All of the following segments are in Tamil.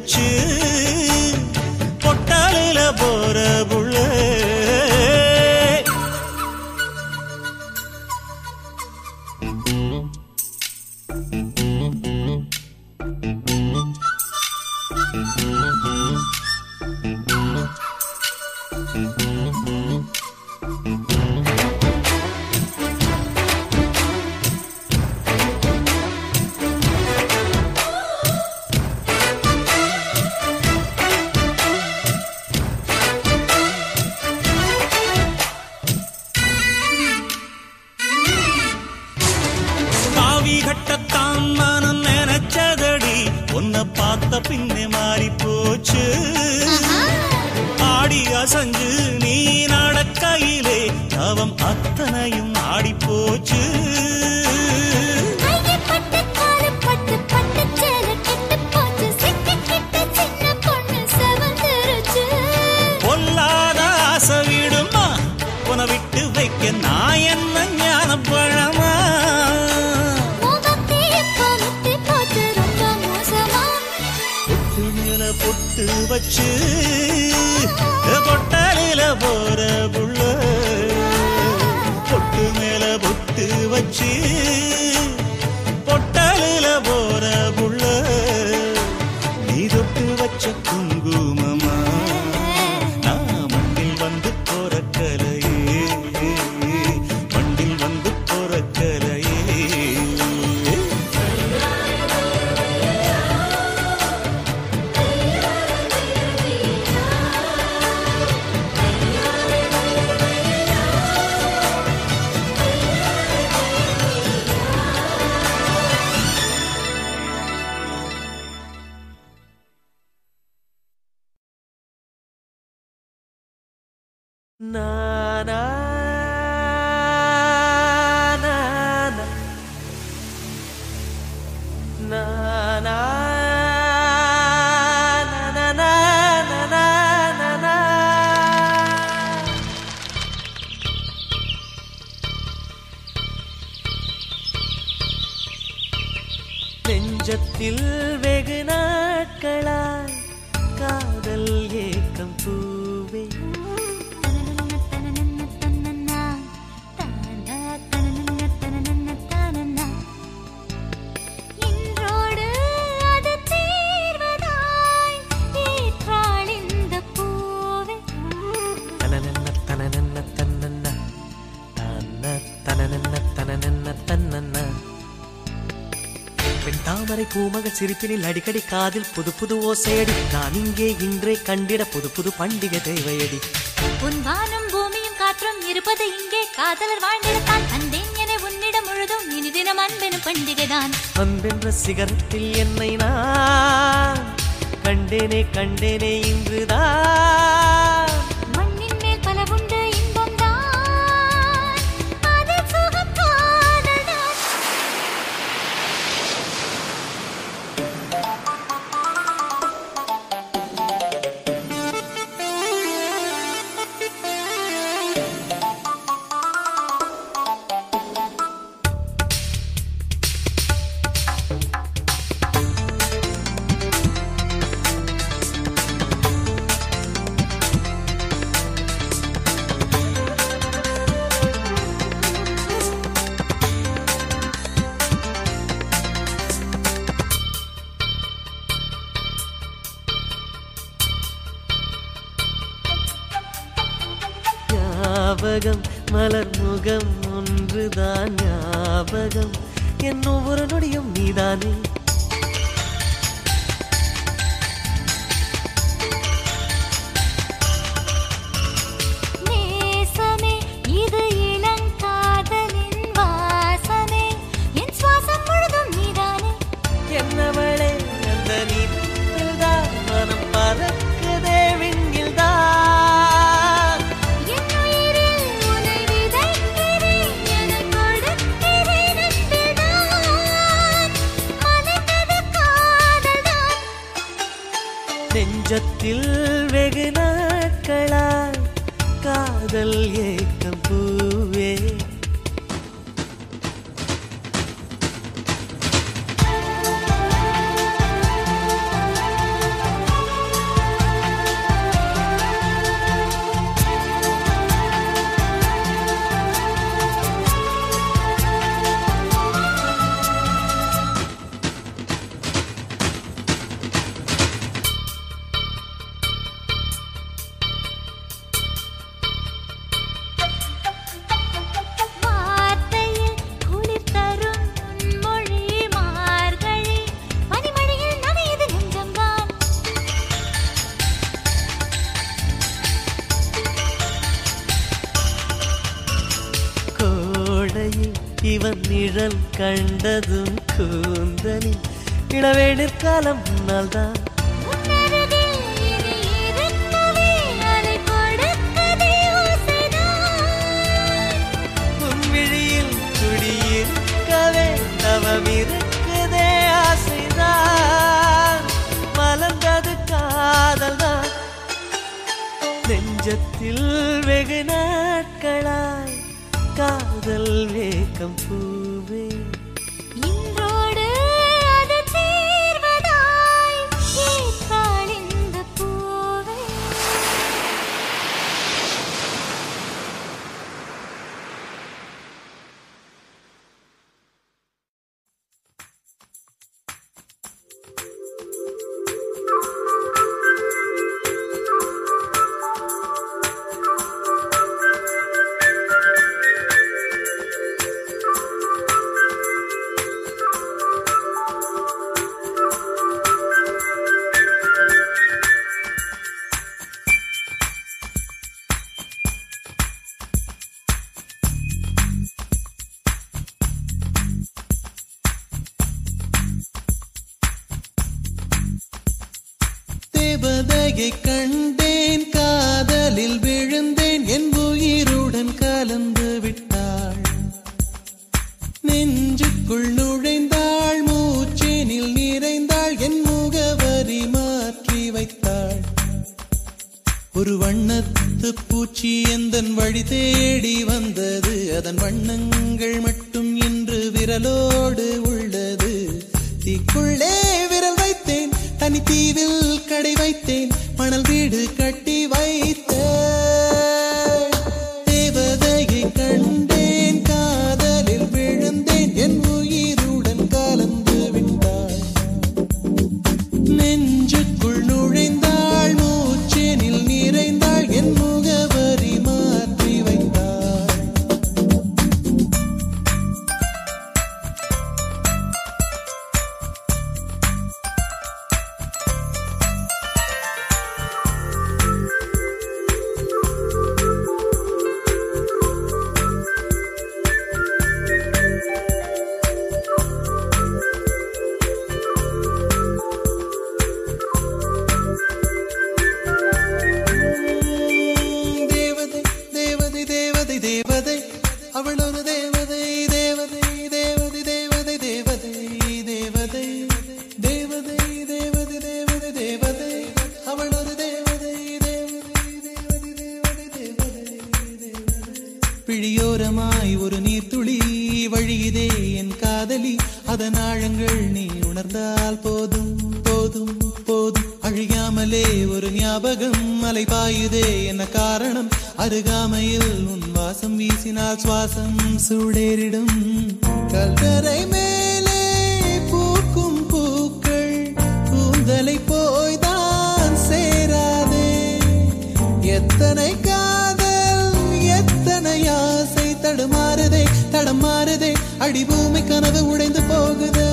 வச்சு பொட்டாலில போற புள்ள கட்டத்தான் மனம் நினைச்சதடி உன்னை பார்த்த பின்னே மாறி போச்சு ஆடி அசஞ்சு நீ நடக்கையிலே அவம் அத்தனையும் ஆடி போச்சு பொல்லாத ஆசை விடுமா உன விட்டு வைக்க நான் என்ன ஞான பழமா பொட்டு வச்சு பொட்டாலில போற புள்ள பொட்டு மேல பொட்டு வச்சு பொட்டாலில போற புள்ள நீ தொட்டு வச்ச குங்குமமா நான் மண்ணில் வந்து போற கலையே மண்ணில் வந்து போற கலையே na na na na na na na na na நெஞ்சத்தில் வெகு நாட்களாய் காதல் ஏக்கம் பூவே தாமரை பூமகள் சிரிப்பினில் அடிக்கடி காதில் புது புது ஓசையடி நான் இங்கே இன்றே கண்டிட புது புது பண்டிகை தேவையடி உன் வானம் பூமியும் காற்றும் இருப்பது இங்கே காதலர் வாழ்ந்திடத்தான் வந்தேன் என உன்னிடம் முழுதும் இனி தினம் அன்பெனும் பண்டிகைதான் அன்பென்ற சிகரத்தில் என்னை நான் கண்டேனே கண்டேனே இன்றுதான் மண்ணின் மேல் பல உண்டு இன்பம் தான் அது சுகம் காதல்தான் ஞாபகம் மலர் முகம் ஒன்றுதான் ஞாபகம் என் ஒவ்வொரு நொடியும் நீதானே நேசமே இது இளங்காதலின் வாசமே என் சுவாசம் முழுதும் நீதானே என்னவளே அந்த நீதில்தான் மனம் பறக்குதே விண்கில்தான் நெஞ்சத்தில் வெகு நாட்களாய் காதல் ஏக்கம் பூவே இவன் நிழல் கண்டதும் கூந்தலில் இளவேணிற் காலம் முன்னால்தான் உன்விழியில் குடியிருக்கவே தவமிருக்குதே ஆசைதான் மலர்ந்தது காதல்தான் நெஞ்சத்தில் வெகு நாட்களாய் காதல் வேகம் பூவே இன்றோடு அது தீர்வதாய் கேட்பாள் இந்த பூவே தேவதையை கண்டேன் காதலில் விழுந்தேன் என் உயிருடன் கலந்து விட்டாள் நெஞ்சுக்குள் நுழைந்தாள் மூச்சேனில் நிறைந்தாள் என் முகவரி மாற்றி வைத்தாள் ஒரு வண்ணத்து பூச்சி எந்தன் வழி தேடி வந்தது அதன் வண்ணங்கள் மட்டும் இன்று விரலோடு உள்ளது தீக்குள்ளே விரல் வைத்தேன் தனி தீவில் கடை வைத்தேன் மணல் வீடு கட்டி வைத்தேன் தேவதையை கண்டேன் காதலில் விழுந்தேன் என் உயிருடன் கலந்து விட்டாள் நெஞ்சுக்குள் நுழைந்தாள் மூச்சேனில் நிறைந்தாள் என் முகவரி மாற்றி வைத்தாள் தேவதை அவள் ஒரு தேவதை தேவதை தேவதை தேவதை தேவதை தேவதை தேவதை தேவதை தேவதை தேவதை அவள் ஒரு தேவதை தேவதை தேவதை தேவதை தேவதை பிழியோரமாய் ஒரு நீர்த்துளி வழியுதே என் காதலி அதன் ஆழங்கள் நீ உணர்ந்தால் போதும் போதும் போதும் அழியாமலே ஒரு ஞாபகம் மலை பாயுதே என்ன காரணம் அருகாமையில் உன் வாசம் வீசினால் சுவாசம் சூடேறிடும் கல்தரை மேலே பூக்கும் பூக்கள் கூந்தலை போய்தான் சேராதே எத்தனை காதல் எத்தனை ஆசை தடுமாறுதே தடமாறுதே அடிபூமி கனவு உடைந்து போகுதே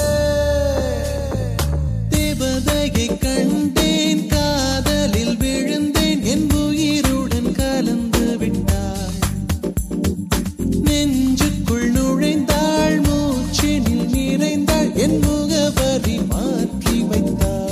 தேவதையை கண்டேன் காதலில் விழுந்தேன் என் உயிருடன் கலந்து விட்டாள் நெஞ்சுக்குள் நுழைந்தாள் மூச்செனில் நிறைந்தாள் என் முகவரி மாற்றி வைத்தாள்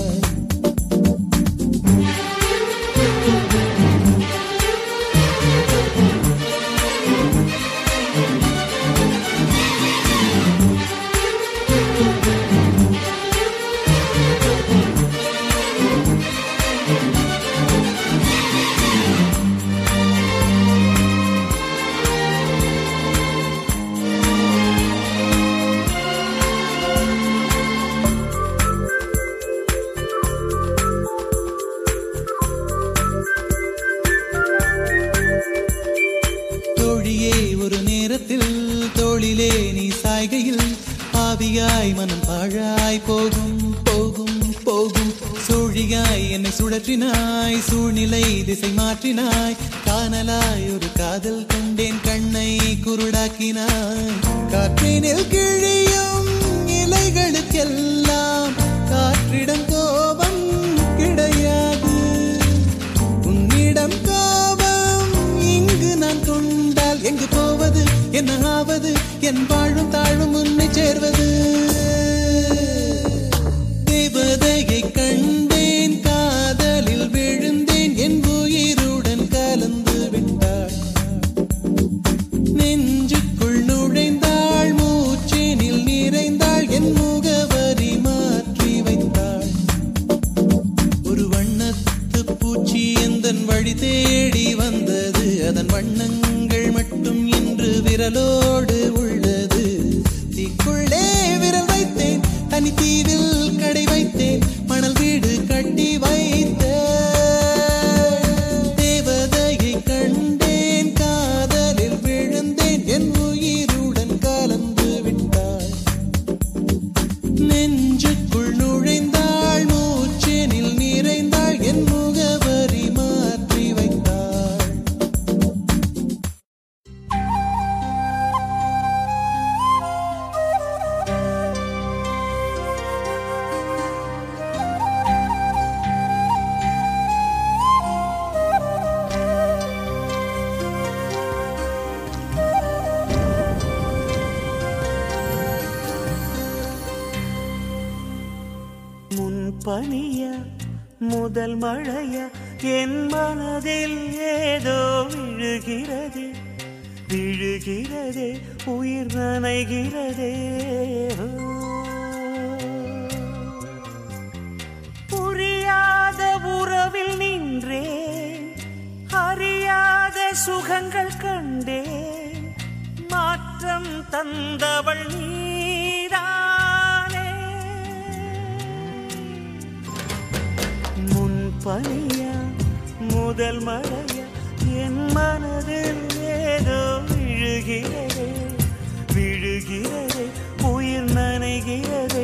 தோளிலே நீ சாய்கையில் பாவியாய் மனம் பாழாய் போகும் போகும் போகும் சூழியாய் என்னை சுழற்றினாய் சூழ்நிலை திசை மாற்றினாய் காணலாய் ஒரு காதல் கண்டேன் கண்ணை குருடாக்கினாய் காற்றினில் கிழியும் இலைகளுக்கெல்லாம் காற்றிடம் கோபம் கிடையாது உன்னிடம் கோபம் இங்கு நான் கொண்டால் எங்கு போவது என்ன ஆவது என் வாழ் உந்தன் வழி தேடி வந்தது அதன் வண்ணங்கள் மட்டும் இன்று விரலோடு உள்ளது தீக்குள்ளே விரல் வைத்தேன் தனி தீவில் கடை வைத்தேன் மணல் வீடு கட்டி வைத்தேன் தேவதையை கண்டேன் காதலில் விழுந்தேன் என் உயிருடன் கலந்து விட்டாள் நெஞ்சுக்குள் நுழைந்தாள் மூச்செனில் நிறைந்தாள் என் முகவரி மாற்றி வைத்தாள் பனிய முதல் மழைய என் மனதில் ஏதோ விழுகிறது விழுகிறதே உயிர் நனைகிறதே புரியாத உறவில் நின்றேன் அறியாத சுகங்கள் கண்டேன் மாற்றம் தந்தவள் நீதானே பனியா முதல் மழையா என் மனதில் ஏதோ விழுகிறதே விழுகிறதே உயிர் நனைகிறதே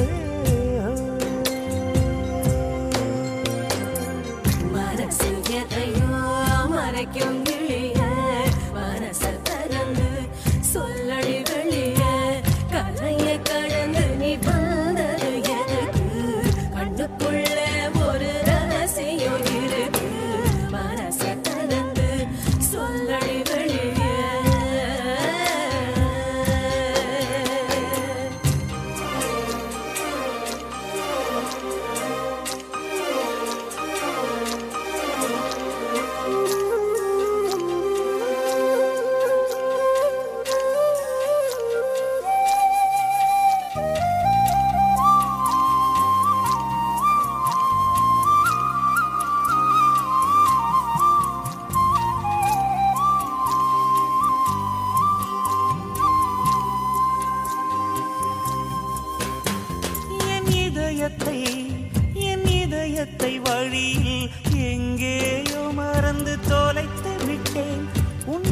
மனசில் எதையோ மறைக்கும் கிளிய மனசை திறந்து சொல்லடி வெளிய கரைய கடந்து நீ வந்தது எதுக்கு கண்ணுக்குள்ள ஒரு ரகசியம் இருக்கு மனசை திறந்து சொல்லடி வெளிய என் இதயத்தை வழியில் எங்கேயோ மறந்து தொலைத்து விட்டேன் உன்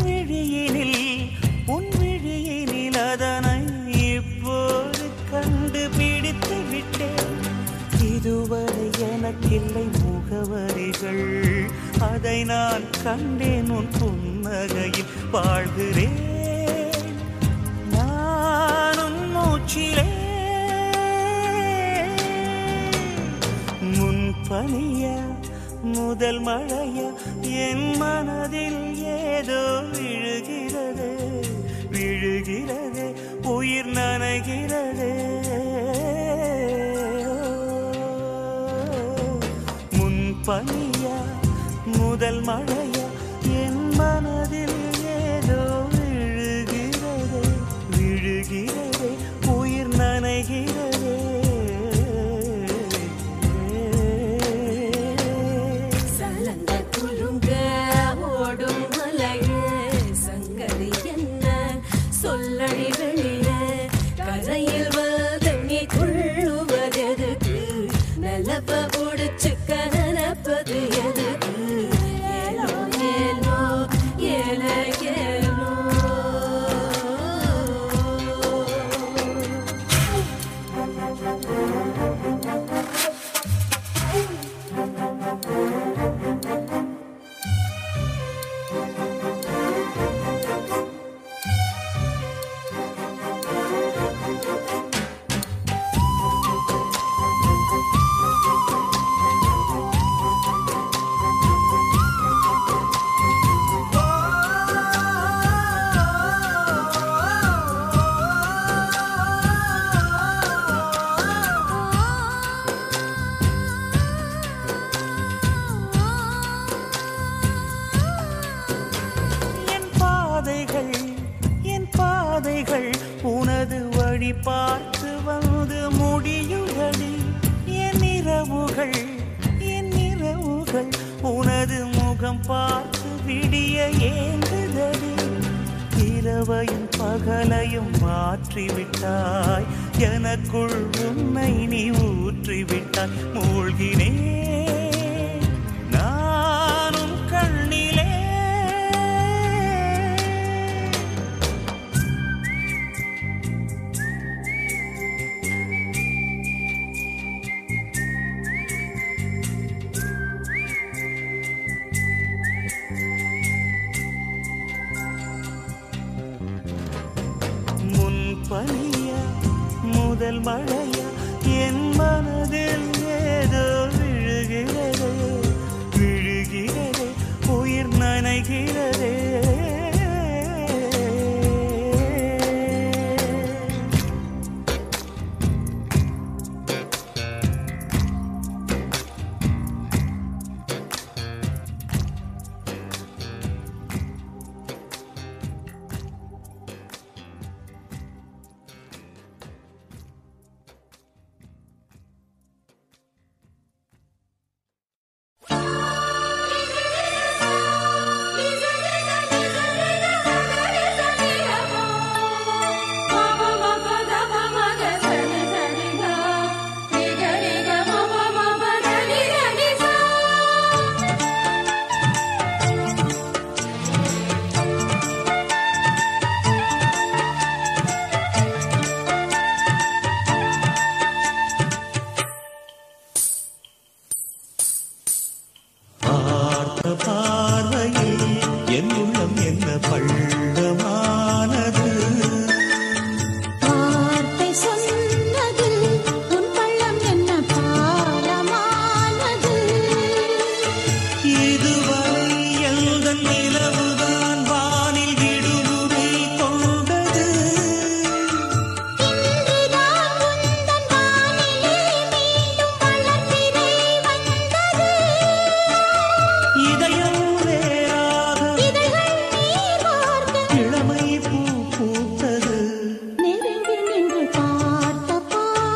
விழியினில் அதனை இப்போது கண்டுபிடித்து விட்டேன் இதுவரை எனக்கில்லை முகவரிகள் அதை நான் கண்டேன் உன் புன்னகையில் வாழ்கிறேன் நானும் மூச்சிலே பனியா முதல் மழையா என் மனதில் ஏதோ விழுகிறது விழுகிறது உயிர் நனைகிறது முன் பனியா முதல் மழையா என் மனதில் ஏதோ விழுகிறது விழுகிறது உயிர் நனைகிறது சொல்லடி வெளிய கரையில் வந்து நீ துள்ளுவதெதுக்கு நிலப்ப முடிச்சுக்க நினைப்பது எதுக்கு ஏலோ ஏலோ ஏல ஏலோ பாதைகள் உனது வழி பார்த்து வந்து முடியுதடி என் இரவுகள் உனது முகம் பார்த்து விடிய ஏங்குதடி இரவையும் பகலையும் மாற்றிவிட்டாய் எனக்குள் உன்னை நீ ஊற்றிவிட்டாய் மூழ்கினேன் நானும் கண்ணிலே பனியா முதல் மழையா என் மனதில் ஏதோ விழுகிறதே விழுகிறதே உயிர் நனைகிறதே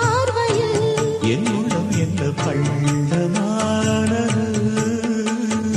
என் உள்ளம் என்ன பள்ளமானது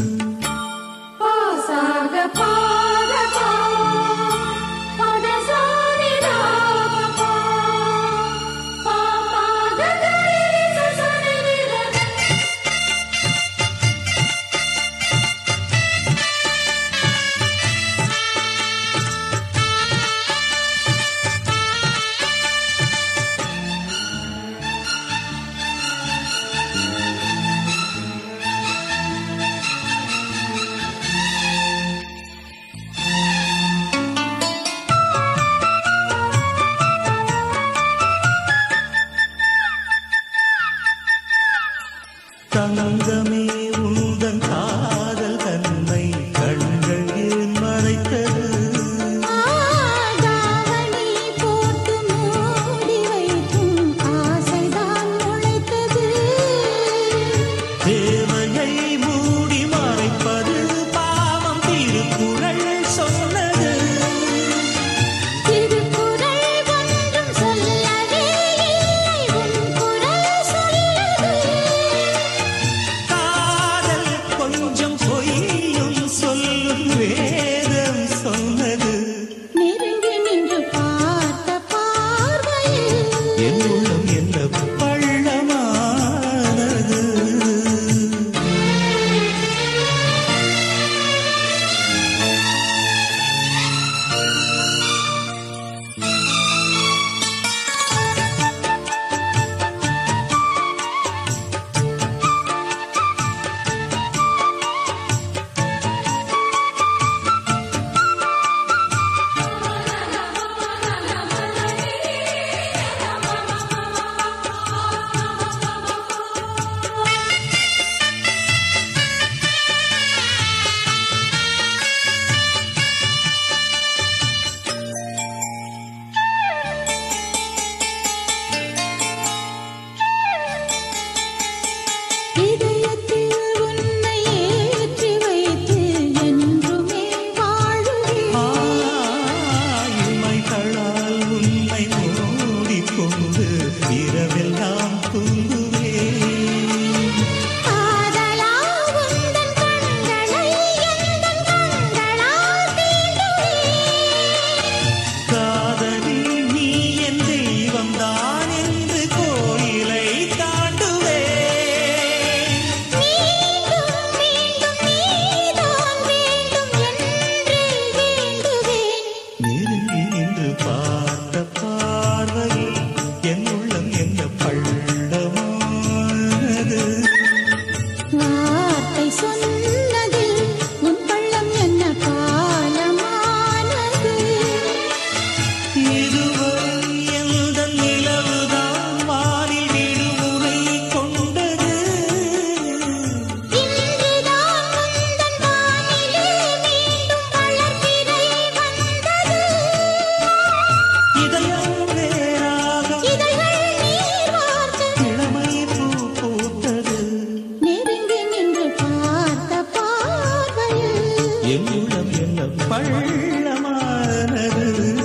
என் உள்ளம் என்ன பள்ளமானது.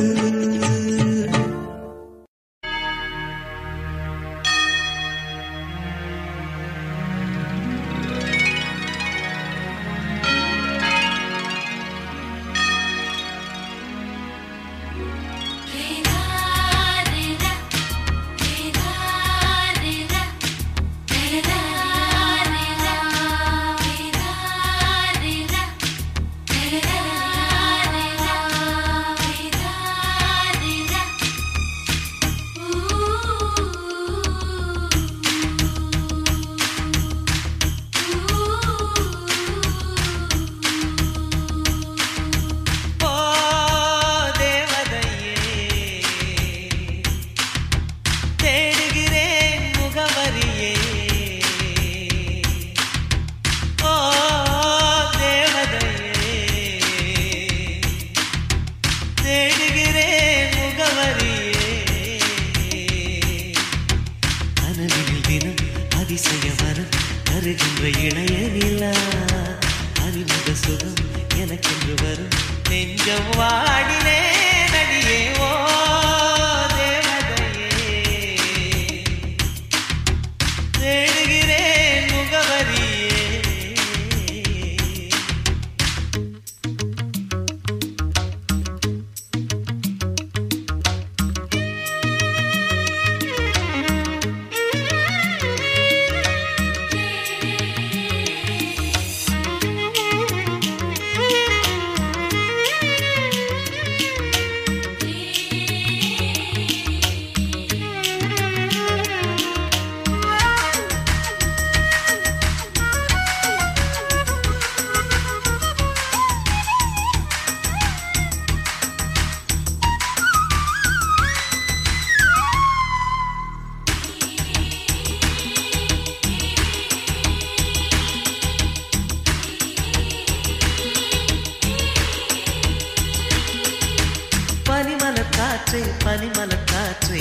பனிமலக்காற்றே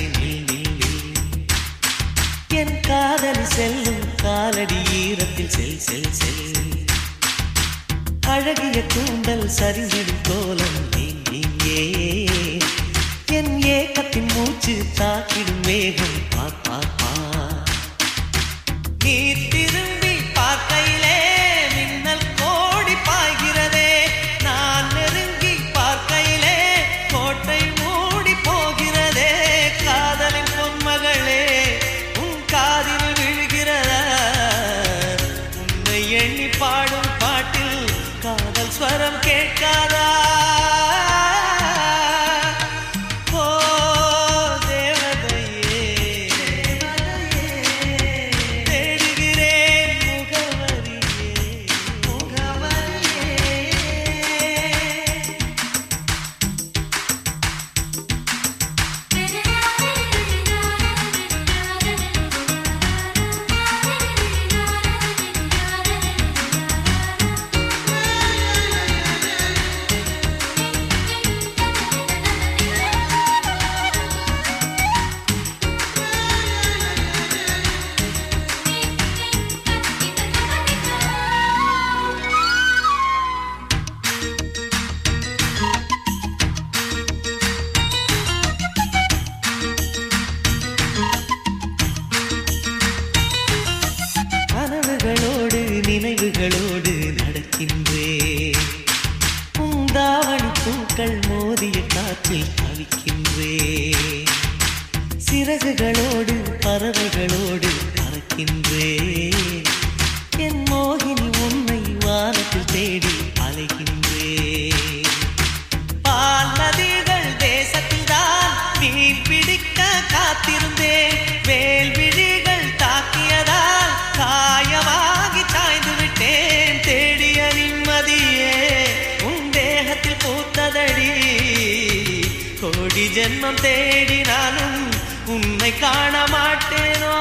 என் காதலி செல்லும் காலடி ஈரத்தில் செல் செல் செல் அழகிய கூந்தல் சரிந்திடும் கோலம் நீங்கே என் ஏக்கத்தின் மூச்சு தாக்கிடும் மேகம் பாப்பா நீ திரும்பி பார்க்கையிலே மின்னல் கோடி பாய்கிறதே நான் நெருங்கி பார்க்கையிலே கோட்டை மூடி போகிறதே காதலின் பொன்மகளே உன் காதில் விழுகிறதா உன்னை எண்ணி பாடும் பாட்டில் காதல் ஸ்வரம் கேட்காதா நினைவுகளோடு நடக்கின்றேன் பூந்தாவணி பூக்கள் மோதிய காற்றில் தவிக்கின்றேன் சிறகுகளோடு பறவைகளோடு பறக்கின்றேன் என் மோகினி உன்னை வானத்தில் தேடி அலைகின்றேன் பால் நதிகள் தேசத்தில் தான் மீன் பிடிக்க காத்திருந்தேன் வேல் விழிகள் தாக்கியதால் காயமாகி சாய்ந்து விட்டேன் தேடிய நிம்மதியே உன் தேகத்தில் பூத்ததடி கோடி ஜென்மம் தேடினாலும் உன்னை காண மாட்டேனோ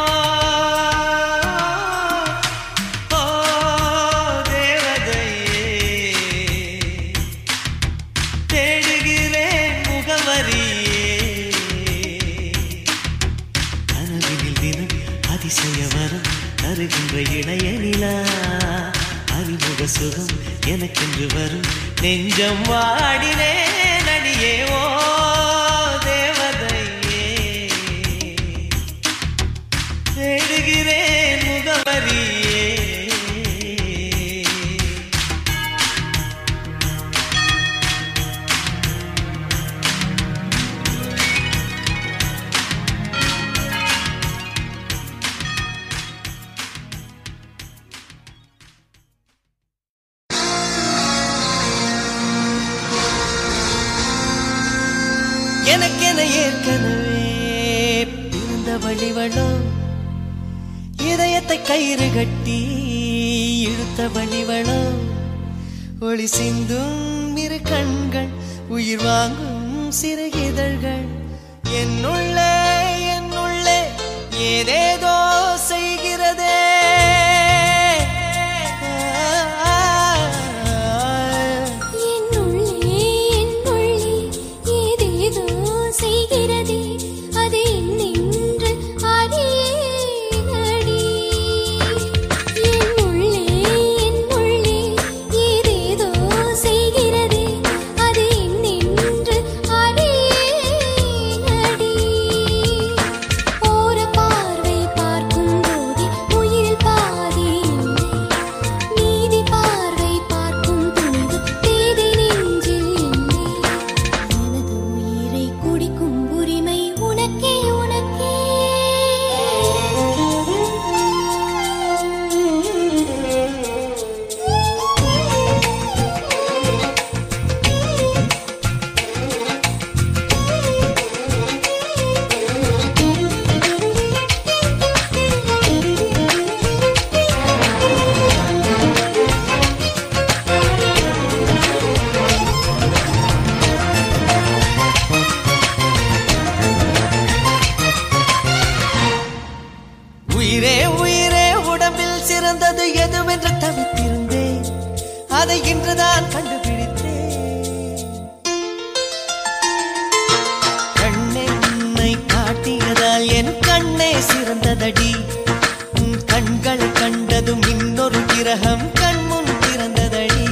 தேவதையே தேடுகிறேன் முகவரியே கனவினில் தினம் அதிசய வரம் தருகின்ற இணைய நிலா அறிமுக சுகம் சுகம் எனக்கென்று வரும் நெஞ்சம் வாடினே நடியே ஓ தேவதையே தேடுகிறேன் முகவரியே எனக்கென ஏற்கனவே பிறந்த வழிவளோ இதயத்தை கயிறு கட்டி இழுத்த வழிவளோ ஒளி சிந்தும் இரு கண்கள் உயிர் வாங்கும் சிறு இதழ்கள் என்னுள்ளே ஏதேதோ செய்கிறதே அதை இன்றுதான் கண்டுபிடித்தேன் கண்ணென்னை காட்டியதால் என் கண்ணே சிறந்ததடி உன் கண்களை கண்டதும் இன்னொரு கிரகம் கண்முன் திறந்ததடி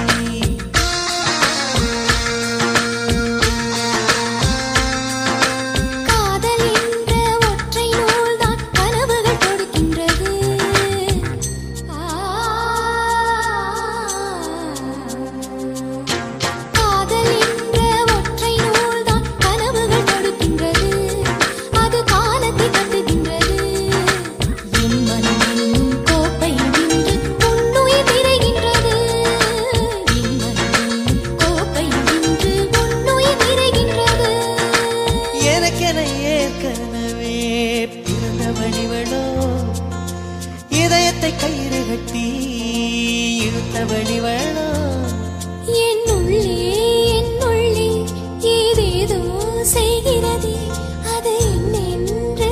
இதயத்தை கயிறு கட்டி இழுத்த வழிவளோ என்னுள்ளே ஏதேதோ செய்கிறதே அது என்னென்று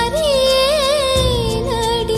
அறியேனடி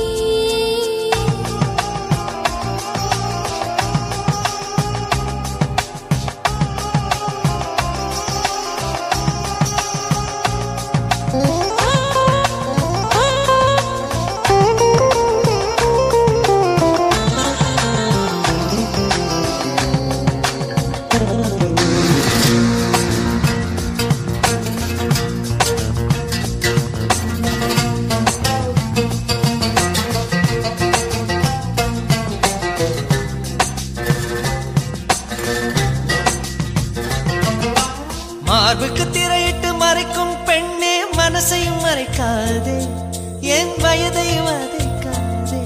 மார்புக்கு திரையிட்டு மறைக்கும் பெண்ணே மனசையும் மறைக்காதே என் வயதை வதைக்காதே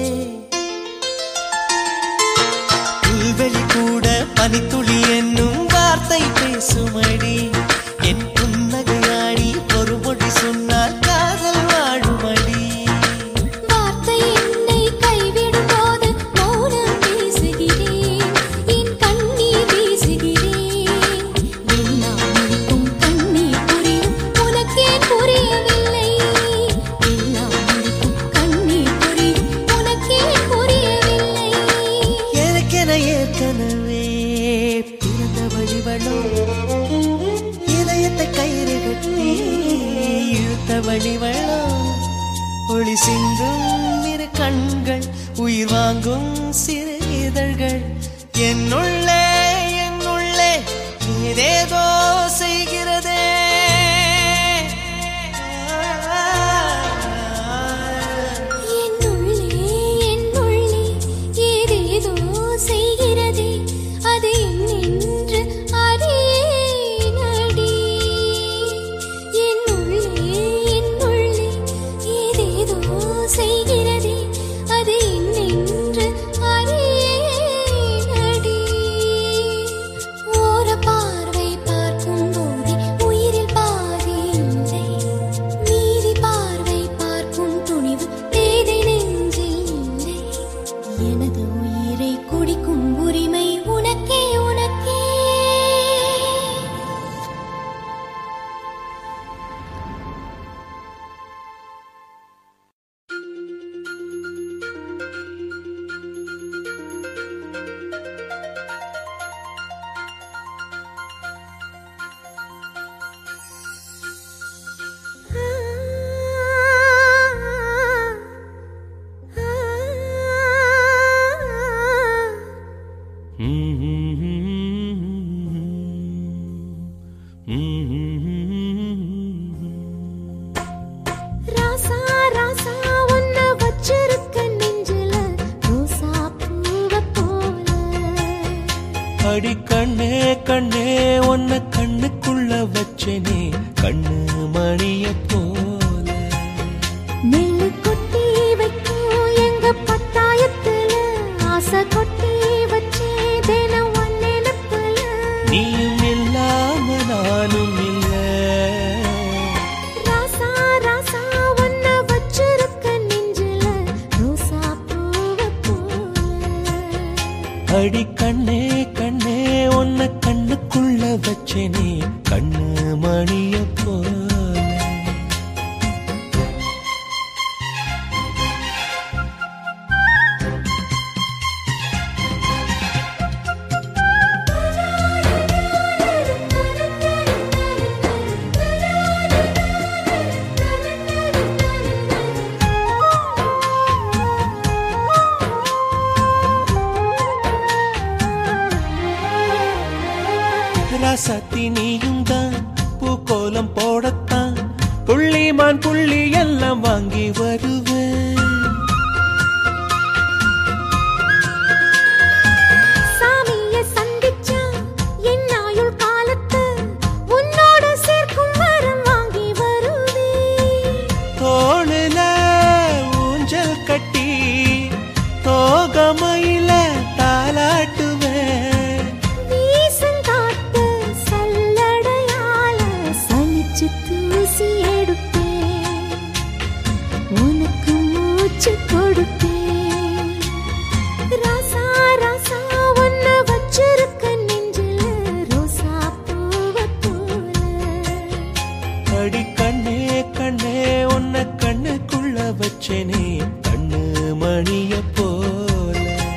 புல்வெளி கூட பனித்துளி என்னும் வார்த்தை பேசுமடி என் புன்னகையாடி ஒரு மொழி சொன்னால் காதல் வாழுமடி வார்த்தை என்னை கைவிடும் போது மௌனம் பேசுகிறேன் என் கண்ணீர் வீசுகிறேன் எல்லாம் முடிக்கும் கண்ணீர் புரியும் உனக்கே புரியவில்லை எல்லாம் முடிக்கும் கண்ணீர் புரியும் உனக்கே புரியவில்லை எனக்கென ஏற்கனவே பிறந்த வழிவளோ இதயத்தை கயிறு கட்டி இழுத்த வழிவளோ ஒளி சிந்தும் இரு கண்கள் உயிர் வாங்கும் சிறு இதழ்கள் என்னுள்ளே என்னுள்ளே ஏதேதோ செய்கிறதே என்னுள்ளே என்னுள்ளே ஏதேதோ செய்கிறதே அது என்னென்று அறியேனடி என்னுள்ளே என்னுள்ளே ஏதேதோ செய்கிறதே அது என்னென்று அறியேனடி ஓர பார்வை பார்க்கும் போதே உயிரில் பாதி இல்லை மீதி பார்வை பார்க்கும் துணிவு தேதை நெஞ்சில் இல்லை எனது உயிரை குடிக்கும் உரிமை உனக்கே உனக்கே ராசா ராசா உன்னை வச்சிருக்க நெஞ்சில ரோசா பூவை போல அடி கண்ணே கண்ணே உன்னை கண்ணுக்குள்ள வச்சனே கண்ணு மணிய போல நெல்லு கொட்டி வைக்கும் எங்க பத்தாயத்துல ஆசை கொட்டி வச்சே தினம் ஒன்னெனப்புல நீயும் இல்லாம நானும் இல்ல ராசா ராசா உன்னை வச்சிருக்க நெஞ்சில ரோசா பூவை போல அடி கண்ணே கண்ணே உன்னை கண்ணுக்குள்ள வச்சனே கண்ணு மணிய போல ராசாத்தி நீயும் தான் பூக்கோலம் போடத்தான் புள்ளிமான் புள்ளி எல்லாம் வாங்கி வருவேன் சாமிய சந்திச்சா என் ஆயுள் காலத்து உன்னோட சேர்க்கும் வரம் வாங்கி வருவேன் தோளுல ஊஞ்சல் கட்டி தோகமையில தாலாட்டுவேன் வீசங்காத்து சல்லடையால சலிச்சு தூசி எடுப்பேன் உனக்கு மூச்சு கொடுப்பேன் ராசா ராசா உன்னை வச்சிருக்க நெஞ்சில ரோசா பூவை போல அடி கண்ணே கண்ணே உன்னை கண்ணுக்குள்ள வச்சனே கண்ணு மணிய போல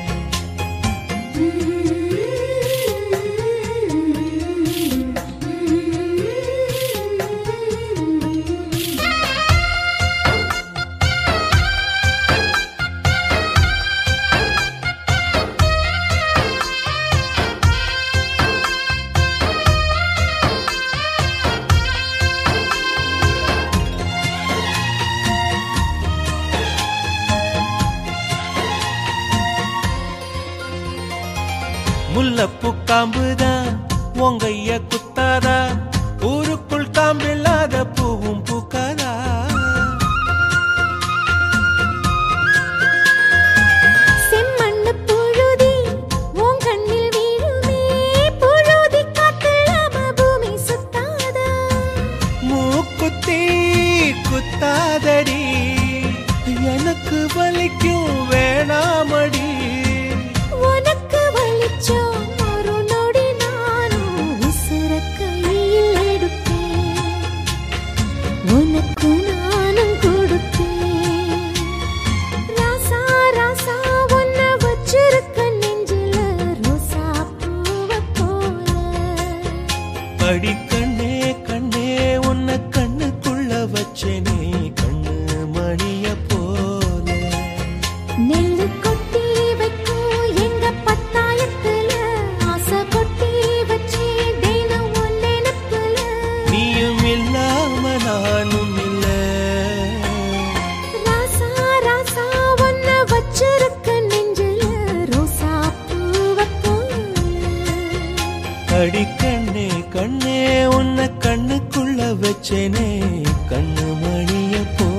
முல்லப்பூ காம்புதான் உங்கைய குத்தாதா ஊருக்குள் காம்பில்லாத பூவும் பூக்காதா செம்மண்ணு புழுதி உன் கண்ணில் வீழுமே புழுதி காத்தில்லாம பூமி சுத்தாதா மூக்குத்தி குத்தாதடி எனக்கு வலிக்கும் வேணாமடி உனக்கு வலிச்சோம் ஒரு நொடி நானும் உசுர கையில் எடுப்பேன் அடி கண்ணே கண்ணே உன்னை கண்ணுக்குள்ள வச்சேனே கண்ணு மணிய போல.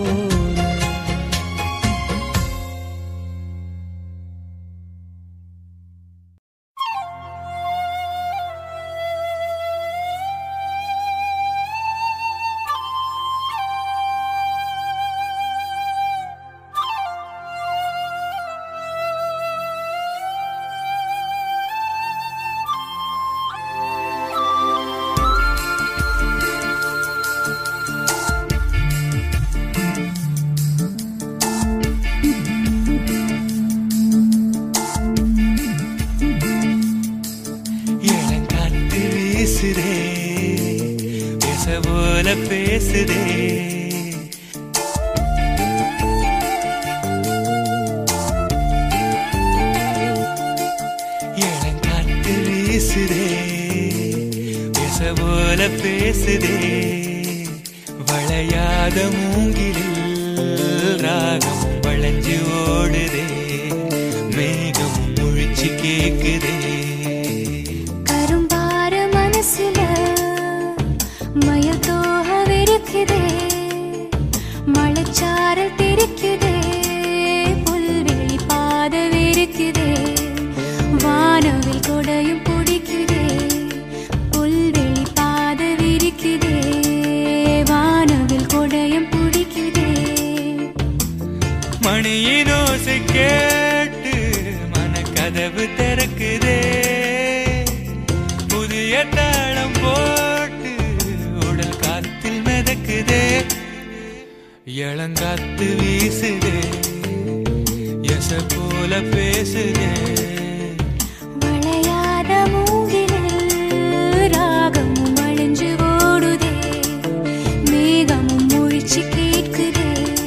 பேசுதே இளங்காற்று வீசுதே பேச போல பேசுதே வளையாத மூங்கிலில் ராகம் வளைஞ்சு ஓடுதே மேகம் முழிச்சு கேக்குதே கரும்பார மனசுல மயல் தோகவிருக்குதே மழைச்சாரல் தெரிக்குதே புல்வெளி பாதவிருக்குதே வானவில் கொடையும் பிடிக்குதே புல்வெளி பாதவிருக்குதே வானவில் கொடையும் பிடிக்குதே மணியின் ஓசை கேட்டு மனக்கதவு திறக்குதே புதிய தாளம் போட்டு உடல் காத்தில் மிதக்குதே இளங்காத்து வீசுதே எச போல பேசுதே வளையாத மூங்கிலில் ராகமும் வளைஞ்சு ஓடுதே மேகமும் முழிச்சு கேட்குதே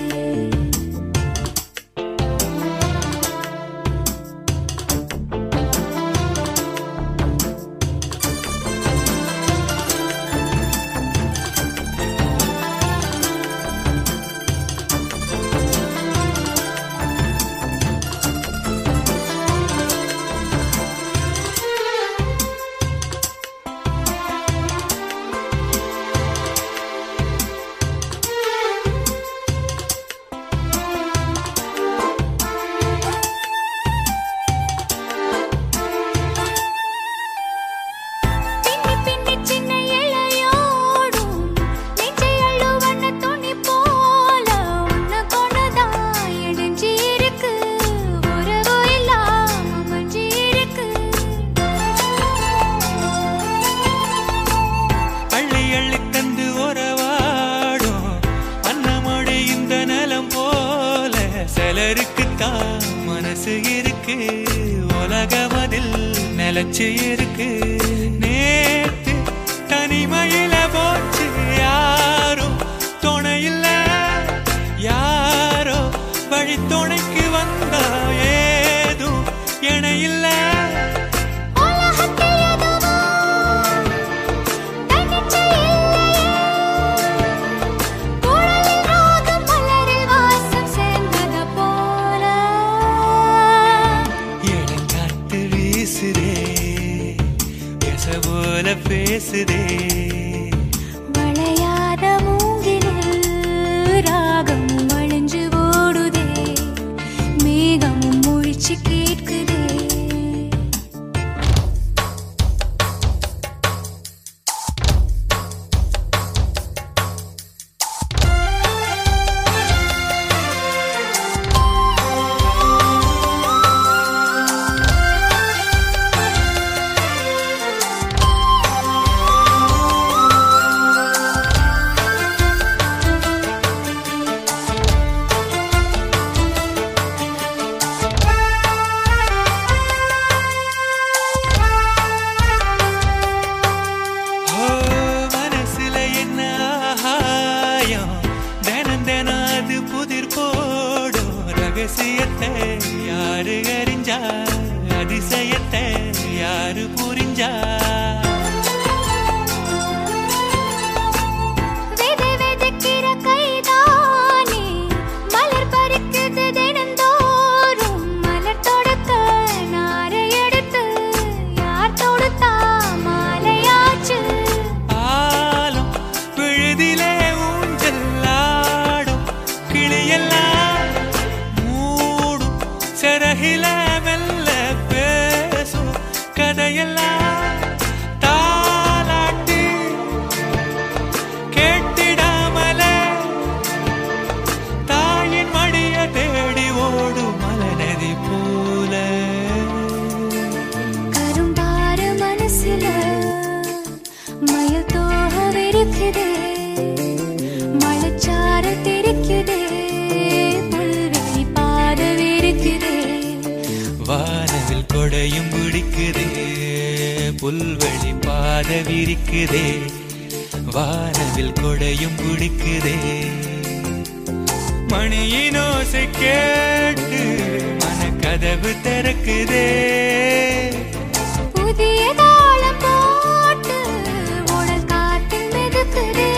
நிலச்சி இருக்கு நேத்து தனிமையில போச்சு யாரும் துணையில்ல யாரோ வழி துணைக்கு வந்தா ஏதும் இணையில்ல பேசுதே வளையாத மூங்கிலில் ராகமும் வளைஞ்சு ஓடுதே மேகமும் முழிச்சு கேட்குதே ரகசியத்தை யாரு அறிஞ்சா அதிசயத்தை யாரு புரிஞ்சா மலர் தொடுக்க நாரை எடுத்து யார் தொடுத்தா மாலை புல்வெளி பாத விரிக்குதே, வானவில் கொடையும் பிடிக்குதே. மணியின் ஓசை கேட்டு மனக்கதவு திறக்குதே. புதிய தாளம் போட்டு உடல் காற்றில் மிதக்குதே.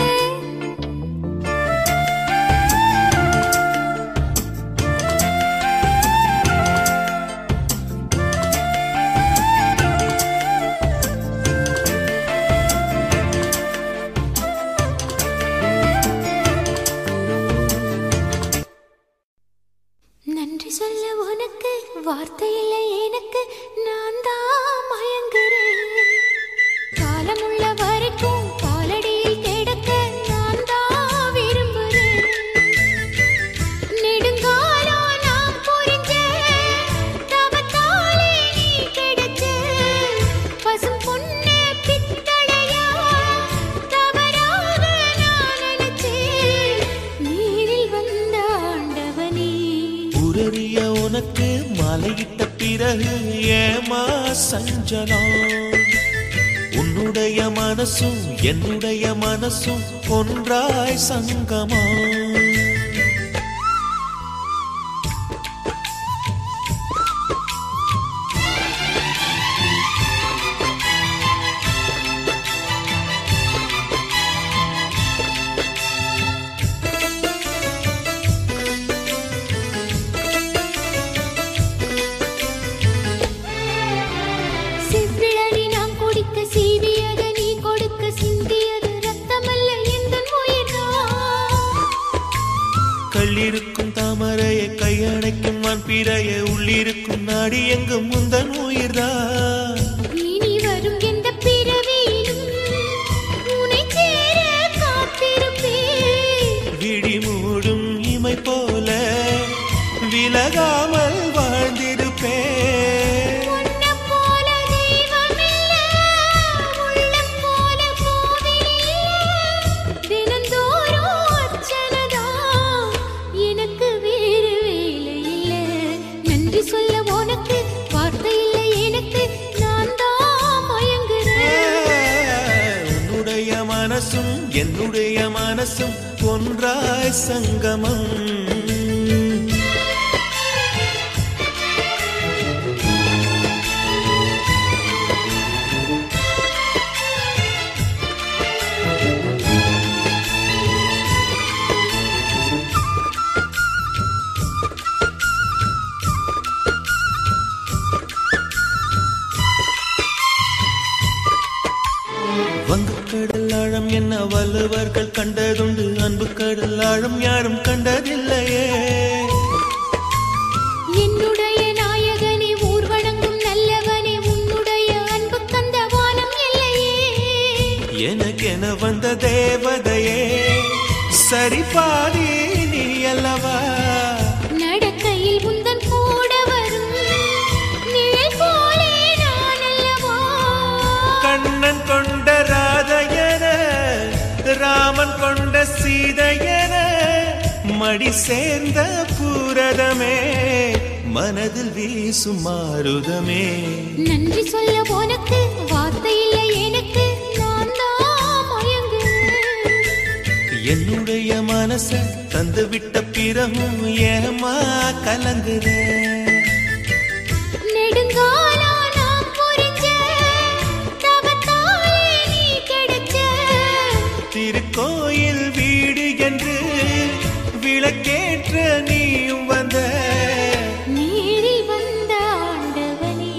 நன்றி சொல்ல உனக்கு வார்த்தை இல்லை எனக்கு, நான் தான் மயங்குறேன். காலமுள்ள வரைக்கும் காலடியில் கிடக்க நான் தான் விரும்புறேன். நெடுங்காலம் நாம் புரிஞ்ச தவத்தாலே நீ கிடைச்ச பசும் பொன்னே பித்தளையா தவறாக நான் நினைச்சேன். நீரில் வந்த ஆண்டவனே, உரறிய உனக்கு மலையிட்ட பிறகு ஏமா சஞ்சலம்? உன்னுடைய மனசும் என்னுடைய மனசும் ஒன்றாய் சங்கமா? சிவ்விழலி நாம் குடிக்க சீவியது நீ கொடுக்க சிந்தியது ரத்தமல்ல எந்தன் உயிர்தான். கள்ளிருக்கும் தாமரையை கையணைக்கும் வான்பிறையை உள்ளிருக்கும் நாடி எங்கும் முந்தன் உயிர்தான். இனி வரும் எந்த பிறவியிலும் உன்னை சேர காத்திருப்பேன். விழி மூடும் இமை போல விலகாமல் வாழ்ந்திருப்பேன். உன்னைப் போல தெய்வமில்ல, உள்ளம் போல கோவிலில்ல. தினந்தோறும் அர்ச்சனைதான், எனக்கு வேறு வேலை இல்ல. நன்றி சொல்ல உனக்கு வார்த்தை இல்லை எனக்கு, நான் தான் மயங்குறேன். உன்னுடைய மனசும் என்னுடைய மனசும் ஒன்றாய் சங்கமம். வங்கக்கடல் ஆழம் என்ன வள்ளுவர்கள் கண்டதுண்டு, அன்பு கடல் ஆழம் யாரும் கண்டதில்லையே. என்னுடைய நாயகனே, ஊர் வணங்கும் நல்லவனே, உன்னுடைய அன்பு கந்த வானம் இல்லையே. எனக்கென வந்த தேவதையே சரி பாதி நீ அல்லவா? நடக்கையில் உந்தன் கூட வரும் நிழல் போலே நான் அல்லவா? கண்ணன் கொண்ட ராதையன ராமன் கொண்ட சீதையன மடி சேர்ந்த பூரதமே மனதில் வீசும் மாருதமே. நன்றி சொல்ல உனக்கு வார்த்தை இல்லை எனக்கு, நான் தான் மயங்குறேன். என்னுடைய மனச தந்து விட்ட பிறகும் ஏமா கலங்குறேன்? நெடுங்காலம் நாம் புரிஞ்ச தவத்தாலே நீ கிடைச்ச திருக்கோயில் வீடு என்று விளக்கேற்ற நீயும் வந்த. நீரில் வந்த ஆண்டவனே.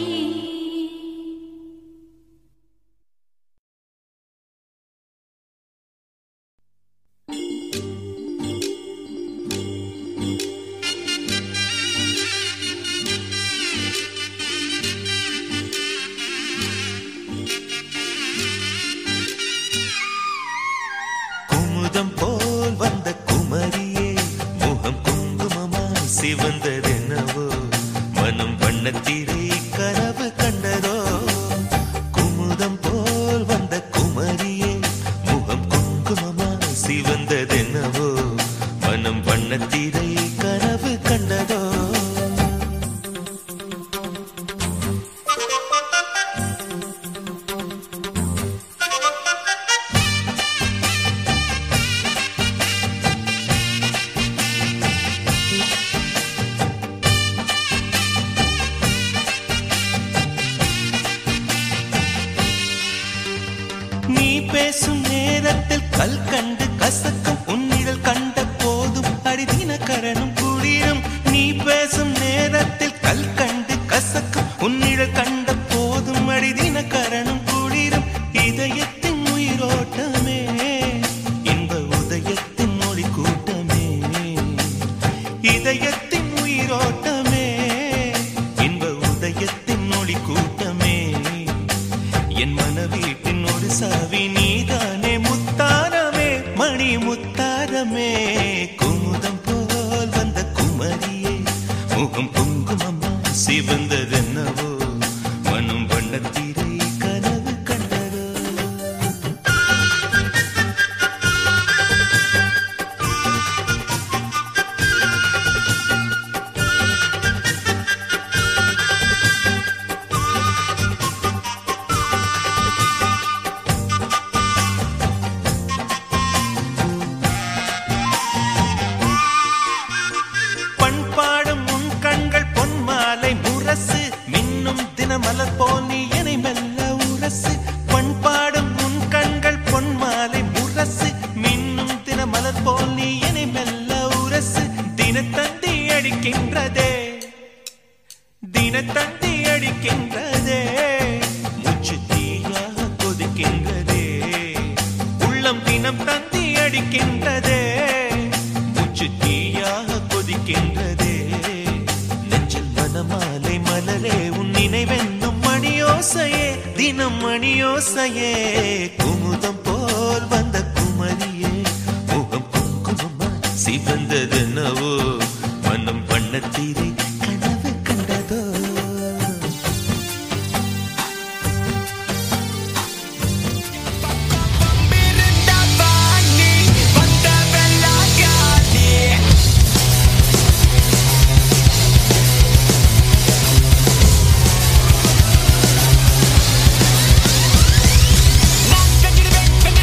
கல் கண்டு கசக்கும் உன்னிழல் கண்ட போதும் அடிதினகரனும் குளிரும் நீ பேசும் நேரத்தில் கல் கண்டு கசக்கும் உன்னிழல் கண்ட போதும் அடிதினகரனும் குளிரும் இதயத்தின் உயிரோட்டமே இன்ப உதயத்தின் மொழி கூட்டமே இதயத்தின் உயிரோட்டமே இன்ப உதயத்தின் மொழி கூட்டமே என் மனவீட்டின் ஒரு சாவி நீதானே முத்தாரமே மணி முத்தாரமே குமுதம் போல் வந்த குமரியே முகம் குங்குமம்மா சிவந்ததென்னவோ மனம் வண்ணத்திரை கனவு கண்டதோ பண்பாடும் உன் கண்கள் பொன்மாலை முரசு மின்னும் தினமலர் போல் நீ என்னை மெல்ல உரசு பண்பாடும் உன் கண்கள் பொன்மாலை முரசு மின்னும் தினமலர் போல் நீ என்னை மெல்ல உரசு தினத்தந்தி அடிக்கின்றதே தினத்தந்தி அடிக்கின்றதே மூச்சு தீயாக கொதிக்கின்றதே உள்ளம் தினம் தந்தி அடிக்கின்றதே மூச்சு தீயாக கொதிக்கின்றதே நெஞ்சில் மனமாலை மலரே உன் நினைவென்னும் மணியோசையே தினம் மணியோசையே குமுதம் போல் வந்த குமரியே முகம் குங்குமமா சிவந்ததென்னவோ மனம் வண்ணத்திரை கனவு கண்டதோ Not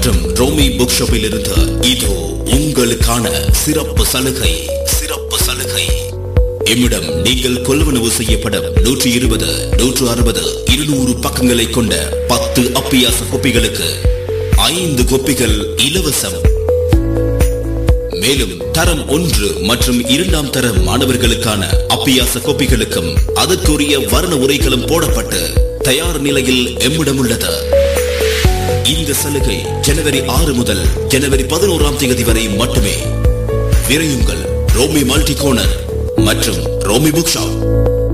மற்றும் ரோமி புக் ஷாப்பில் இருந்து இதோ உங்களுக்கான சிறப்பு சலுகை. இம்மிடம் நீங்கள் கொள்வனவு செய்யப்படும் 120, 160, 200 பக்கங்களை கொண்ட 10 அப்பியாச கோப்பிகளுக்கு 5 கோப்பிகள் இலவசம். மேலும் தரம் 1 மற்றும் 2ஆம் தர மாணவர்களுக்கான அப்பியாச கோப்பிகளுக்கும் அதற்குரிய வர்ண உரைகளும் போடப்பட்டு தயார் நிலையில் எம்மிடம் உள்ளது. இந்த சலுகை ஜனவரி 6 முதல் ஜனவரி 11ஆம் தேதி வரை மட்டுமே. விரையுங்கள் ரோமி மல்டி கோனர் மற்றும் ரோமி புக் ஷாப்.